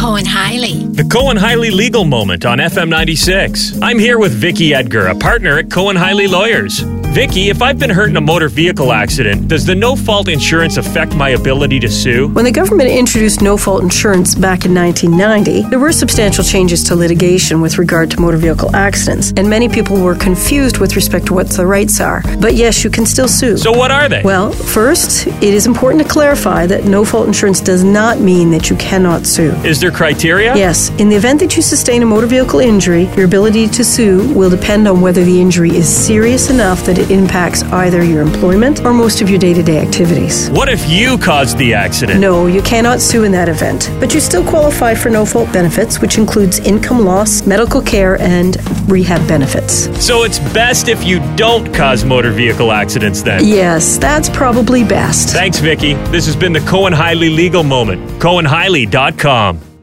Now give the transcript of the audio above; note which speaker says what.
Speaker 1: Cohen-Hiley.
Speaker 2: The Cohen-Hiley Legal Moment on FM 96. I'm here with Vicky Edgar, a partner at Cohen-Hiley Lawyers. Vicky, if I've been hurt in a motor vehicle accident, does the no-fault insurance affect my ability to sue?
Speaker 3: When the government introduced no-fault insurance back in 1990, there were substantial changes to litigation with regard to motor vehicle accidents, and many people were confused with respect to what the rights are. But yes, you can still sue.
Speaker 2: So what are they?
Speaker 3: Well, first, it is important to clarify that no-fault insurance does not mean that you cannot sue.
Speaker 2: Is there criteria?
Speaker 3: Yes. In the event that you sustain a motor vehicle injury, your ability to sue will depend on whether the injury is serious enough that it impacts either your employment or most of your day-to-day activities.
Speaker 2: What if you caused the accident?
Speaker 3: No, you cannot sue in that event. But you still qualify for no-fault benefits, which includes income loss, medical care, and rehab benefits.
Speaker 2: So it's best if you don't cause motor vehicle accidents then?
Speaker 3: Yes, that's probably best.
Speaker 2: Thanks, Vicky. This has been the Cohen-Hiley Legal Moment. Cohenhiley.com.